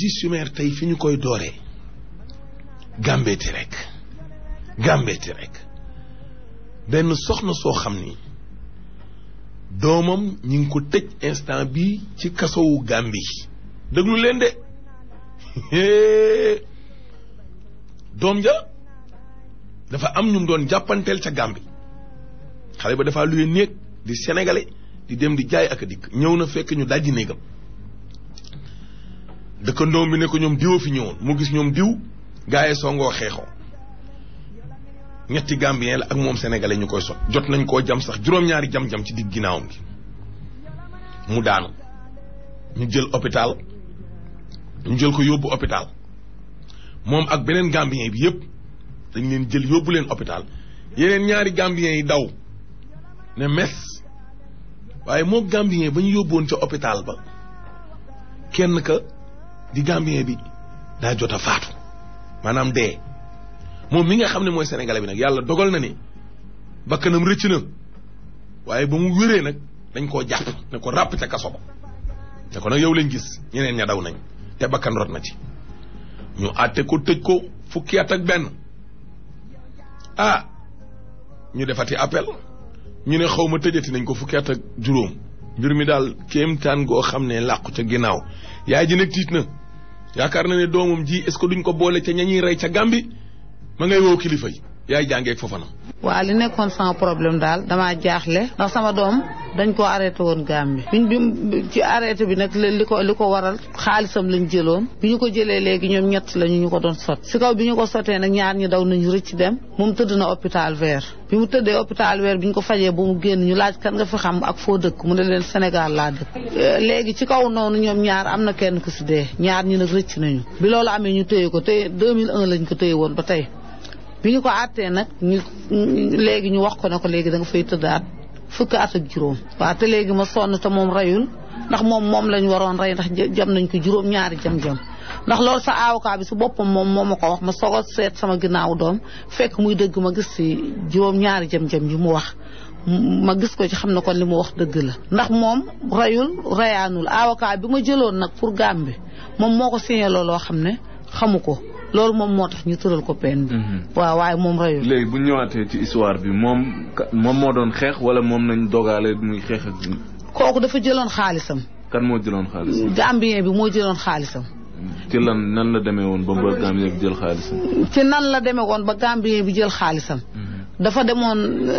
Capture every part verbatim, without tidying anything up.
ji sumeer tey fi ñu koy dooree gàmbeeti rek gàmbeeti rek benn soxna soo xam ni doomam ñi ngi ko tëj instant bi ci kasowu Gambie déglu leen de doom ja dafa am ñu doon jàppanteel ca Gambie xale ba dafa luye néeg di sénégalais di dem di jaay ak a dikk ñëw na fekk ñu dajji néegam dëkkandoom bi ne ko ñoom diwoo fi ñëwoon mu gis ñoom diw gaaye songoo xeexoo ñetti Gambien la ak moom sénégalais ñu koy sot jot nañ koo jam sax juróom-ñaari jam-jam ci digg ginnaawam gi mu daanu ñu jël hôpital ñu jël ko yóbbu hôpital moom ak beneen Gambien bi yëpp dañ leen jël yóbbu leen hôpital yeneen ñaari Gambien yi daw ne mes waaye moo Gambien ba ñu yóbboon ca hôpital ba kenn ka di Gambien bi daa jot a faatu maanaam dee moom mi nga xam ne mooy sénégalais bi nag yàlla dogal na ni bakkanam rëcc na waaye ba mu wéree nag dañ koo jàpp ne ko ràpp ca kaso ba ne ko nag yow lañ gis ñeneen ña daw nañ te bakkan rot na ci ñu àtte ko tëj ko fukki at ak benn ah ñu defati appel ñu ne xaw ma tëjati nañ ko fukki at ak juróom mbir mi daal kéemtaan goo xam ne làqu ca ginnaaw yaay ji nag tiit na yaakaar na ne doomam ji est-ce que duñ ko boole ca ñañuy rey ca Gàmbi ma ngay woo kilifa yi yaay jàngeeg Fofana. waa li nekkoon sama problème daal damaa jaaxle ndax sama doom dañ koo arrêté woon Gambie biñ bi ci arrêté bi nag li ko li ko waral xaalisam lañ jëloon bi ñu ko jëlee léegi ñoom ñett lañu ñu ko doon sot si kaw bi ñu ko sotee nag ñaar ñi daw nañu rëcc dem moom tëdd na hôpital vert bi mu tëddee hôpital vert bi ñu ko fajee ba mu génn ñu laaj kan nga fi xam ak foo dëkk mu ne leen Sénégal laa dëkk léegi ci kaw noonu ñoom ñaar am na kenn ku si dee ñaar ñi nag rëcc nañu bi loolu amee ñu téye ko téye deux mille un lañ ko téye woon ba tey bi ñu ko àttee nag ñu léegi ñu wax ko ne ko léegi da nga fay tëddaat fukki at ak juróom waaw te léegi ma sonn te moom reyul ndax moom moom lañ waroon rey ndax jam nañ ko juróom ñaari jam-jam ndax loolu sa avocat bi su boppam moom moo ma ko wax ma soog a seet sama ginnaaw doom fekk muy dëgg ma gis ci juróom ñaari jam-jam yi mu wax ma gis ko ci xam ne kon li mu wax dëgg la ndax moom reyul reyaanul avocat bi ma jëloon nag pour Gambie moom moo ko signé looloo xam ne xamu ko loolu moom moo tax ñu tëral ko peine bi waaw waaye moom reyul léegi bu ñëwaatee ci histoire bi moom moom moo doon xeex wala moom nañ dogaale muy xeex ak kooku dafa jëloon xaalisam kan moo jëloon xaalisam Gambien bi moo jëloon xaalisam ci lan nan la demee woon ba ba Gambien bi jël xaalisam ci nan la demee woon ba Gambien bi jël xaalisam dafa demoon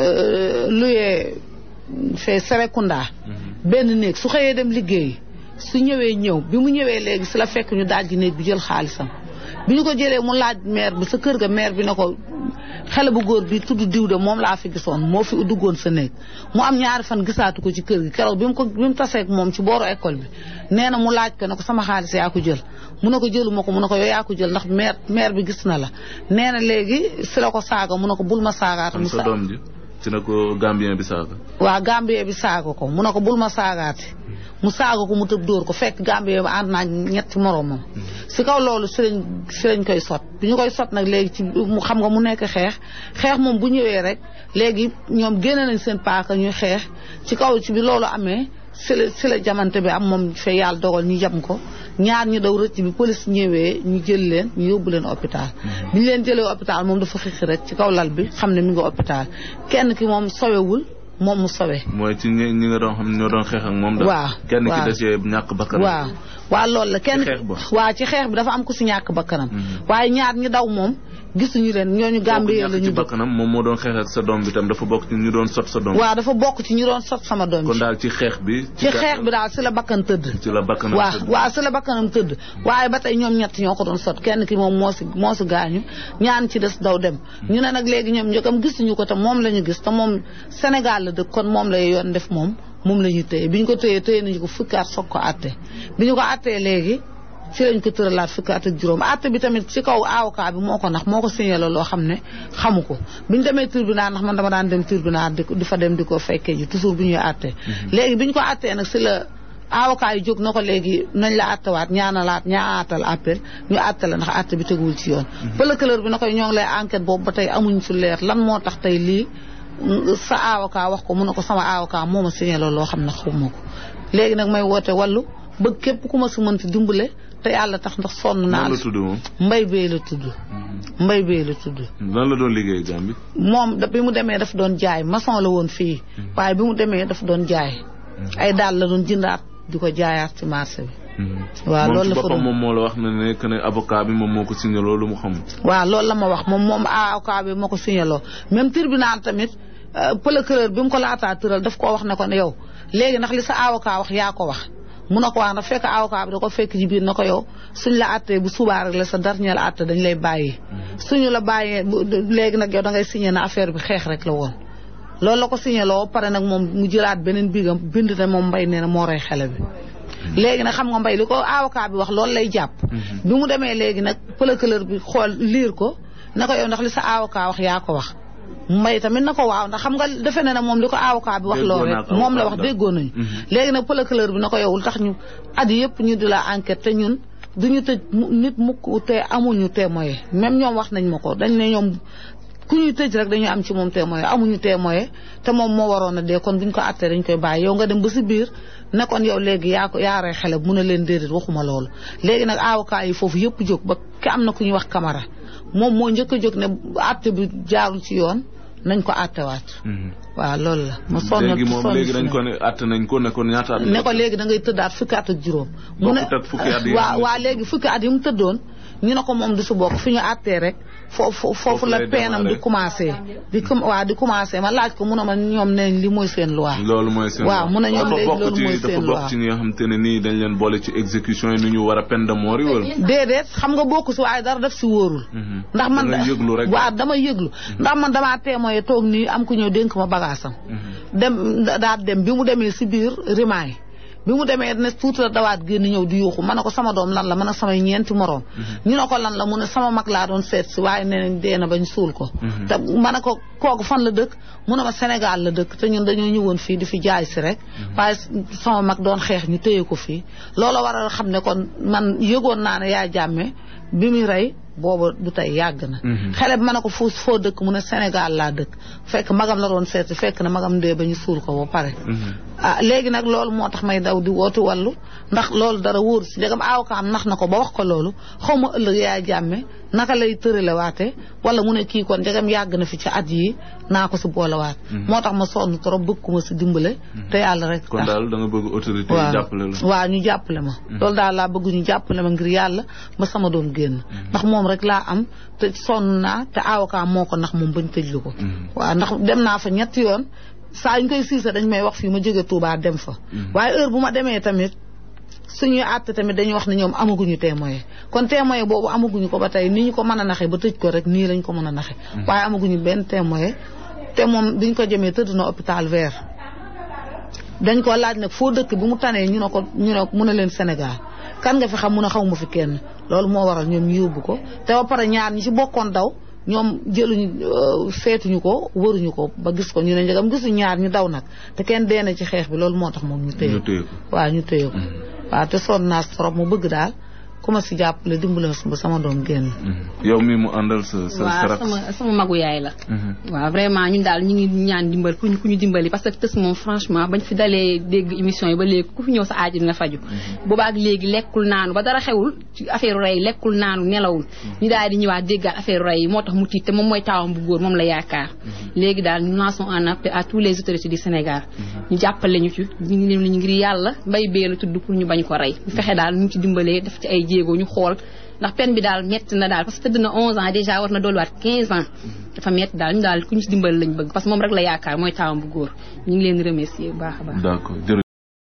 luyee fee Serekunda benn néeg su xëyee dem liggéey su ñëwee ñëw bi mu ñëwee léegi si la fekk ñu dajji néeg bi jël xaalisam bi ñu ko jëlee mu laaj maire bi sa kër ga maire bi ne ko xale bu góor bi tudd diw de moom laa fi gisoon moo fi duggoon sa néeg mu am ñaari fan gisaatu ko ci kër gi keroog bi mu ko bi mu taseeg moom ci booru école bi nee na mu laaj ko ne ko sama xaalis yaa ko jël mu ne ko jëluma ko mu ne ko yow yaa ko jël ndax maire maire bi gis na la nee na léegi si la ko saaga mu ne ko bul ma saagaat mu sa doom ji ci na ko Gambien bi saaga waaw Gambien bi saaga ko mu ne ko bul ma saagaati mu saaga ko mu tëb dóor ko fekk Gambien bi ànd naa ñetti moromam si kaw loolu si lañ si lañ koy sot bi ñu koy sot nag léegi ci mu xam nga mu nekk xeex xeex moom bu ñëwee rek léegi ñoom génne nañ seen paaka ñuy xeex ci kaw ci bi loolu amee si la si la jamante bi am moom fee yàlla dogal ñu jam ko ñaar ñu daw rëcc bi police ñëwee ñu jël leen ñu yóbbu leen hôpital bi ñu leen jëlee hôpital moom dafa xixi rek ci kaw lal bi xam ne mi ngi hôpital kenn ki moom sowewul moom mu sowe mooy ci ñi ñi nga doon xam ñoo doon xeex ak moom daal waaw kenn ki desee ñàkk bakkanam waaw waaw loolu la kenn waaw ci xeex bi dafa am ku si ñàkk bakkanam waaye ñaar ñi daw moom gisuñu leen ñooñu Gambien la ñu ci bakkanam moom moo doon xeex ak sa doom bi tam dafa bokk ci ñu doon sot sa doom waaw dafa bokk ci ñu doon sot sama doom bi kon daal ci xeex bi ci xeex bi daal si la bakkan tëdd ci la bakkanam waaw waaw si la bakkanam tëdd waaye ba tey ñoom ñett ñoo ko doon sot kenn ki moom moo si moo si gaañu ñaan ci des daw dem ñu ne nag léegi ñoom njëkkam gisuñu ko te moom la ñu gis te moom Sénégal la dëkk kon moom la yoon def moom moom la ñuy téye bi ñu ko téyee téye nañu ko fukki at soog ko àtte bi ñu ko àttee léegi ci lañ ko tëralaat fukki at ak juróom àtte bi tamit ci kaw avocat bi moo ko nax moo ko signé loo xam ne xamu ko bi ñu demee tribunal ndax man dama daan dem tribunal di fa dem di ko fekkee ji toujours bu ñuy àttee léegi bi ñu ko àttee nag si la avocat yi jóg na ko léegi nañ la àttewaat ñaanalaat ñaanaatal appel ñu àtte la ndax àtte bi teguwul ci yoon procureur bi na koy ñoo ngi lay enquête boobu ba tey amuñ fi leer lan moo tax tey lii sa avocat wax ko mu ne ko sama avocat moo ma signé loo xam ne xawma ko léegi nag may woote wàllu bëgg képp ku ma si mën ci dimbale te yàlla tax ndax sonn naa. lan la tudd moom. Mbay Bey la tudd. Mbay Bey la tudd. lan la doon liggéey Gambie. moom da bi mu demee daf doon jaay maçon la woon fii. waaye bi mu demee daf doon jaay. ay daal la doon jëndaat di ko jaayaat ci marché bi. waaw loolu la fa moom moom moo la wax ne ne que ne avocat bi moom moo ko signé loolu mu xam. waaw loolu la ma wax moom moom avocat bi moo ko signé loo même tribunal tamit procureur bi mu ko laataa tëral daf koo wax ne ko ne yow léegi ndax li sa avocat wax yaa ko wax. mun na ko wax ndax fekk avocat bi da ko fekk ci biir na ko yow suñ la àttee bu subaa rek la sa dernier la àtte dañ lay bàyyi. suñu la bàyyee léegi nag yow da ngay signé na affaire bi xeex rek la woon. loolu la ko signé loo pare nag moom mu jëlaat beneen bigam bind ne moom Mbay nee na moo rey xale bi. léegi nag xam nga Mbay li ko avocat bi wax loolu lay jàpp. bi mu demee léegi nag procureur bi xool liir ko na ko yow ndax li sa avocat wax yaa ko wax. Mbay tamit na ko waaw ndax xam nga defe ne ne moom li ko avocat bi wax loolu rek moom la wax déggoo nañu. léegi nag procureur bi na ko yow lu tax ñu at yëpp ñu di la enquête te ñun duñu tëj nit mukk te amuñu témoin même ñoom wax nañ ma ko dañ ne ñoom ku ñuy tëj rek dañuy am ci moom témoin amuñu témoin te moom moo waroon a dee kon buñ ko àttee dañ koy bàyyi yow nga dem ba si biir ne kon yow léegi yaa ko yaa rey xale mu ne leen déedéet waxuma loolu. léegi nag avocat yi foofu yëpp jóg ba ki am na ku ñuy wax Camara moom moo njëkk a jóg ne àtte bi jaarul ci yoon nañ ko àttewaat. waaw loolu la. ma sonn léegi moom léegi dañ ko ne àtte nañ ko ne ko ñaata at. ne ko léegi da ngay tëddaat fukki at ak juróom. mu ne waaw waaw léegi fukki at yi mu tëddoon ñu ne ko moom du si bokk fi ñu àttee rek. foofu foofu la peenam di commencé. di waaw di commencé ma laaj ko mu ne ma ñoom ne li mooy seen loi. loolu mooy seen loi waaw mu ne ñoom léegi loolu mooy seen loi dafa bokk ci ñi nga xam te ne nii dañ leen boole ci exécution yi nu ñu war a peine de mort yi wala. déedéet xam nga bokk si waaye dara def si wóorul. ndax man waaw dama yëglu. ndax man damaa témoin toog nii am ku ñëw dénk ma bagaasam. dem daal dem bi mu demee si biir rimaay bi mu demee ne tuuti la dawaat génn ñëw di yuuxu ma ne ko sama doom lan la man a samay ñeenti moroom ñu ne ko lan la mu ne sama mag laa doon seet si waaye nee nañ dee na bañ suul ko te ma ne ko kooku fan la dëkk mu ne ma Sénégal la dëkk te ñun dañoo ñëwoon fii di fi jaay si rek waaye sama mag doon xeex ñu téye ko fii loolu waral xam ne kon man yëgoon naa ne yaa jàmme bi muy rey booba du tey yàgg na xale bi ma ne ko foo foo dëkk mu ne Sénégal laa dëkk fekk magam la doon seet fekk na magam dee ba ñu suul ko ba pare ah léegi nag loolu moo tax may daw di wootu wàllu ndax loolu dara wóor si ndegam avocat am nax na ko ba wax ko loolu xaw ma ëllëg yaa jàmme naka lay tëralewaate wala mu ne kii kon ndegam yàgg na fi ci at yi naa ko si boolewaat moo tax ma sonn trop bëgg ku ma si dimbale te yàlla rek kon daal da nga bëgg autorité yi jàppale la waaw ñu jàppale ma loolu daal laa bëgg ñu jàppale ma ngir yàlla ba sama doom génn ndax moom rek laa am te sonn naa te avocat moo ko ndax moom bañ tëjlu ko waaw ndax dem naa fa ñetti yoon saa ñu koy siisa dañ may wax fii ma jóge Touba dem fa waaye heure bu ma demee tamit suñuy àtte tamit dañuy wax ne ñoom amaguñu témoin kon témoin boobu amaguñu ko ba tey ni ñu ko mën a naxe ba tëj ko rek nii lañ ko mën a naxe waaye amaguñu benn témoin te moom biñ ko jëmee tëdd na hôpital vert dañ ko laaj nag foo dëkk bi mu tanee ñu ne ko ñu ne mu ne leen Sénégal kan nga fi xam mun a xaw ma fi kenn loolu moo waral ñoom ñu yóbbu ko te ba pare ñaar ñi ci bokkoon daw ñoom jëluñu feetuñu ko wëruñu ko ba gis ko ñu ne njëgam gisuñu ñaar ñu daw nag te kenn dee na ci xeex bi loolu moo tax moom ñu téye ko waaw ñu téye ko waaw te sonn naa trop mu bëgg daal ku ma si jàppale dimbale ba sama doom génn. yow mi mu àndal sa sa waaw sama sama magu yaay la. waaw vraiment ñun daal ñu ngi ñaan dimbal ku ñu ku ñu dimbali parce que tës moom franchement bañ fi dalee dégg émission yi ba léegi ku fi ñëw sa aajo dina faju boobaak léegi lekkul naanu ba dara xewul ci affaire rey lekkul naanu nelawul. ñu daal di ñëwaat déggaat affaire rey yi moo tax mu tiit te moom mooy taawam bu góor moom la yaakaar. léegi daal nous lançons un appel à tous les autorités du Sénégal. ñu jàppale ñu ci ñu ngi leen ngir yàlla Mbay Bey la tudd pour ñu bañ ko rey. ñu fexe daal ñu ci dimbalee def ci ay jéego ñu xool ndax peine bi daal metti na daal parce que tëdd na onze ans déjà war na dolliwaat quinze ans dafa metti daal ñu daal ku ñu ci dimbali lañ bëgg parce que moom rek la yaakaar mooy taawam bu góor ñu ngi leen remercier bu baax a baax. d'accord.